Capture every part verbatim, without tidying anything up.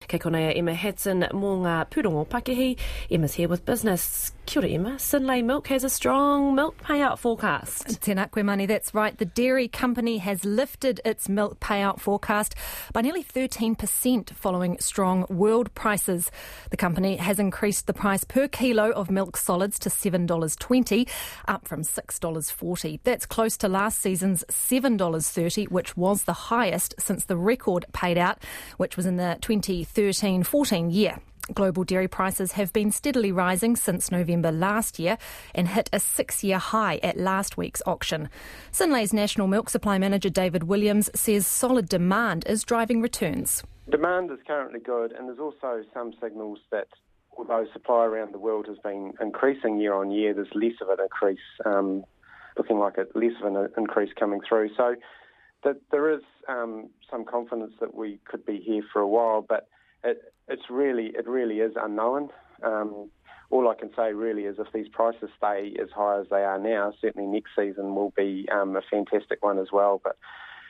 Kei konea Emma Hatton mō ngā Pūrongo Pakehi. Emma's here with business. Kia ora, Emma. Synlait Milk has a strong milk payout forecast. Tēnā koe mani, that's right. The dairy company has lifted its milk payout forecast by nearly thirteen percent following strong world prices. The company has increased the price per kilo of milk solids to seven dollars twenty, up from six dollars forty. That's close to last season's seven dollars thirty, which was the highest since the record paid out, which was in the twenty thirteen fourteen year. Global dairy prices have been steadily rising since November last year and hit a six-year high at last week's auction. Synlait's National Milk Supply Manager David Williams says solid demand is driving returns. Demand is currently good, and there's also some signals that although supply around the world has been increasing year on year, there's less of an increase, um, looking like a less of an increase coming through. So that there is um, some confidence that we could be here for a while, but it, it's really it really is unknown. Um, all I can say really is if these prices stay as high as they are now, certainly next season will be um, a fantastic one as well. But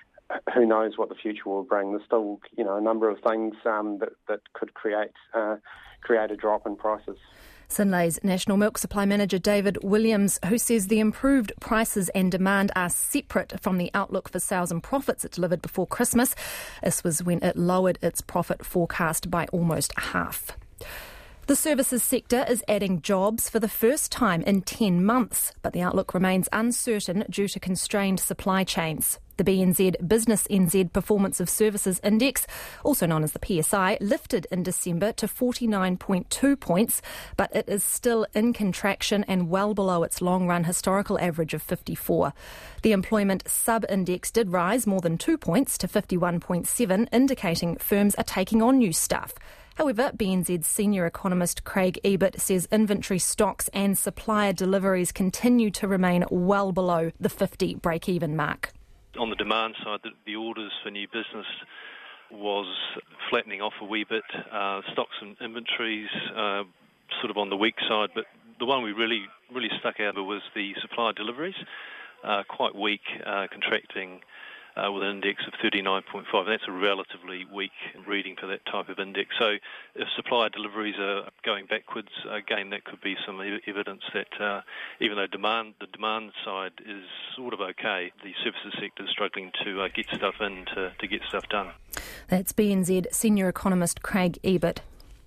who knows what the future will bring? There's still, you know, a number of things um, that that could create uh, create a drop in prices. Synlait's National Milk Supply Manager David Williams, who says the improved prices and demand are separate from the outlook for sales and profits it delivered before Christmas. This was when it lowered its profit forecast by almost half. The services sector is adding jobs for the first time in ten months, but the outlook remains uncertain due to constrained supply chains. The B N Z Business N Z Performance of Services Index, also known as the P S I, lifted in December to forty-nine point two points, but it is still in contraction and well below its long-run historical average of fifty-four. The Employment Sub-Index did rise more than two points to fifty-one point seven, indicating firms are taking on new staff. However, B N Z's senior economist Craig Ebert says inventory stocks and supplier deliveries continue to remain well below the fifty break-even mark. On the demand side, the, the orders for new business was flattening off a wee bit. Uh, stocks and inventories uh, sort of on the weak side, but the one we really really stuck out was the supplier deliveries, uh, quite weak, uh, contracting uh, with an index of thirty-nine point five. That's a relatively weak reading for that type of index. So if supplier deliveries are going backwards, again, that could be some evidence that uh, even though demand, the demand side is sort of okay, the services sector is struggling to uh, get stuff in to, to get stuff done. That's B N Z senior economist Craig Ebert.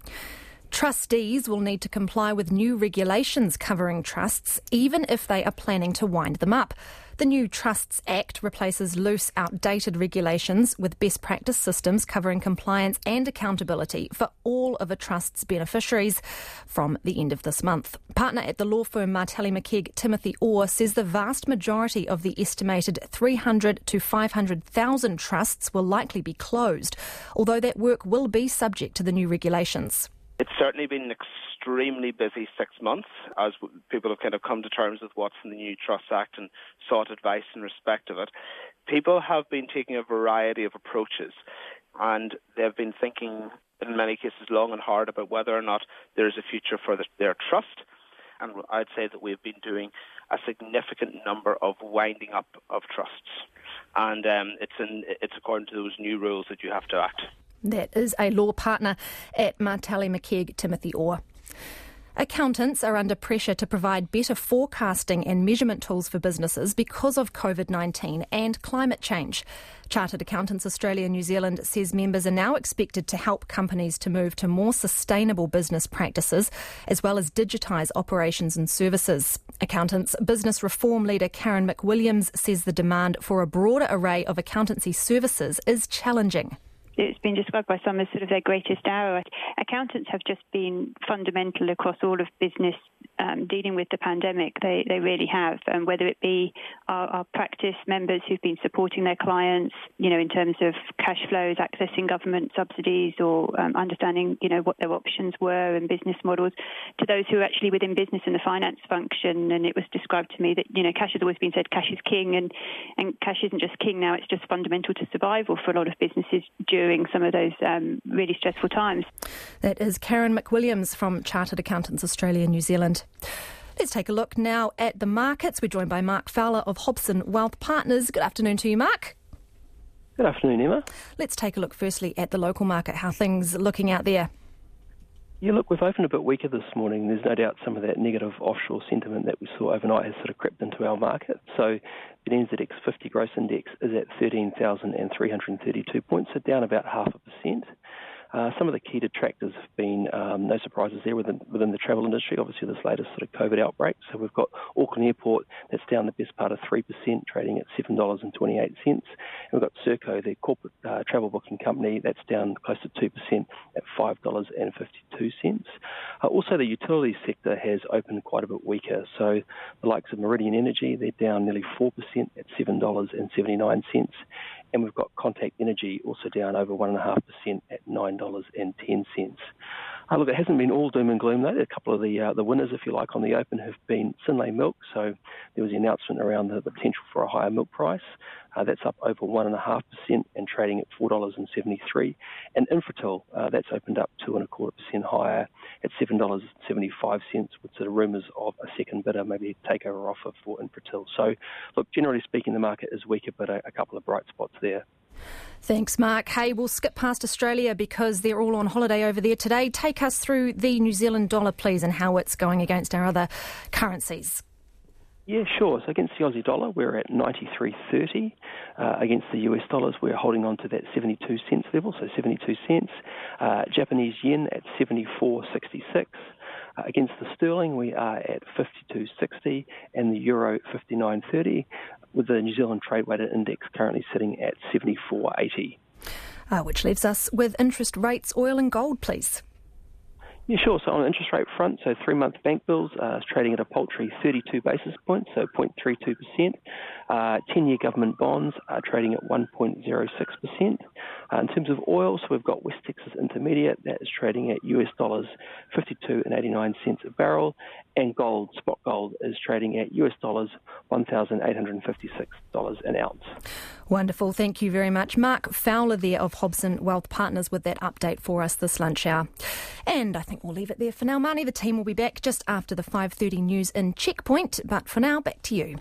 Trustees will need to comply with new regulations covering trusts, even if they are planning to wind them up. The new Trusts Act replaces loose, outdated regulations with best practice systems covering compliance and accountability for all of a trust's beneficiaries from the end of this month. Partner at the law firm Martelli McKeag, Timothy Orr, says the vast majority of the estimated three hundred to five hundred thousand trusts will likely be closed, although that work will be subject to the new regulations. It's certainly been an extremely busy six months as people have kind of come to terms with what's in the new Trust Act and sought advice in respect of it. People have been taking a variety of approaches, and they've been thinking in many cases long and hard about whether or not there is a future for the, their trust. And I'd say that we've been doing a significant number of winding up of trusts. And um, it's, in, it's according to those new rules that you have to act. That is a law partner at Martelli McKeag, Timothy Orr. Accountants are under pressure to provide better forecasting and measurement tools for businesses because of COVID nineteen and climate change. Chartered Accountants Australia and New Zealand says members are now expected to help companies to move to more sustainable business practices, as well as digitise operations and services. Accountants business reform leader Karen McWilliams says the demand for a broader array of accountancy services is challenging. It's been described by some as sort of their greatest hour. Accountants have just been fundamental across all of business um, dealing with the pandemic. They they really have, and whether it be our, our practice members who've been supporting their clients, you know, in terms of cash flows, accessing government subsidies, or um, understanding, you know, what their options were and business models, to those who are actually within business in the finance function. And it was described to me that, you know, cash has always been said cash is king, and, and cash isn't just king now, it's just fundamental to survival for a lot of businesses during some of those um, really stressful times. That is Karen McWilliams from Chartered Accountants Australia and New Zealand. Let's take a look now at the markets. We're joined by Mark Fowler of Hobson Wealth Partners. Good afternoon to you, Mark. Good afternoon, Emma. Let's take a look firstly at the local market, how things are looking out there. Yeah, look, we've opened a bit weaker this morning. There's no doubt some of that negative offshore sentiment that we saw overnight has sort of crept into our market. So the N Z X fifty gross index is at thirteen thousand three hundred thirty-two points, so down about half a percent. Uh, some of the key detractors have been, um, no surprises there, within, within the travel industry, obviously this latest sort of COVID outbreak. So we've got Auckland Airport, that's down the best part of three percent, trading at seven dollars twenty-eight. And we've got Serco, the corporate uh, travel booking company, that's down close to two percent at five dollars fifty-two. Uh, also, the utilities sector has opened quite a bit weaker. So the likes of Meridian Energy, they're down nearly four percent at seven dollars seventy-nine. And we've got Contact Energy also down over one point five percent at nine dollars ten. Uh, look, it hasn't been all doom and gloom, though. A couple of the uh, the winners, if you like, on the open have been Synlait Milk. So there was the announcement around the, the potential for a higher milk price. Uh, that's up over one point five percent and trading at four dollars seventy-three. And Infratil, uh, that's opened up two point five percent higher at seven dollars seventy-five, with sort of rumours of a second bidder, maybe a takeover offer for Infratil. So, look, generally speaking, the market is weaker, but a, a couple of bright spots there. Thanks, Mark. Hey, we'll skip past Australia because they're all on holiday over there today. Take us through the New Zealand dollar, please, and how it's going against our other currencies. Yeah, sure. So against the Aussie dollar, we're at ninety-three thirty. Uh, against the U S dollars, we're holding on to that seventy-two cents level, so seventy-two cents. Uh, Japanese yen at seventy-four sixty-six. Uh, against the sterling, we are at fifty-two sixty, and the euro fifty-nine thirty, with the New Zealand Trade Weighted Index currently sitting at seventy-four eighty. Uh, which leaves us with interest rates, oil and gold, please. Yeah, sure. So on the interest rate front, so three-month bank bills are trading at a paltry thirty-two basis points, so zero point three two percent. Uh, ten-year government bonds are trading at one point zero six percent. Uh, in terms of oil, so we've got West Texas Intermediate, that is trading at U S dollars fifty-two and eighty-nine cents a barrel, and gold, spot gold, is trading at U S dollars one thousand eight hundred fifty-six dollars an ounce. Wonderful. Thank you very much. Mark Fowler there of Hobson Wealth Partners with that update for us this lunch hour. And I think we'll leave it there for now. Marnie, the team will be back just after the five thirty news in Checkpoint. But for now, back to you.